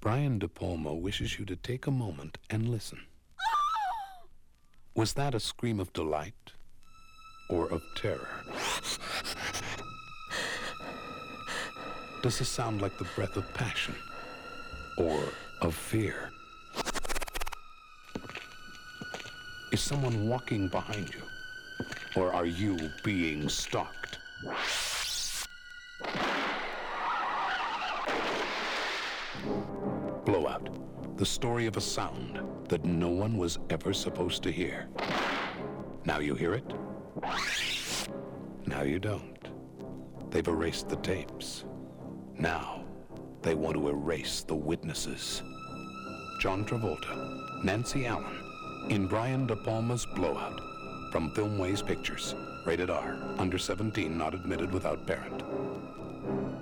Brian De Palma wishes you to take a moment and listen. Was that a scream of delight or of terror? Does this sound like the breath of passion or of fear? Is someone walking behind you, or are you being stalked? Blowout, the story of a sound that no one was ever supposed to hear. Now you hear it. Now you don't. They've erased the tapes. Now they want to erase the witnesses. John Travolta, Nancy Allen, in Brian De Palma's Blowout, from Filmways Pictures. Rated R, under 17, not admitted without parent.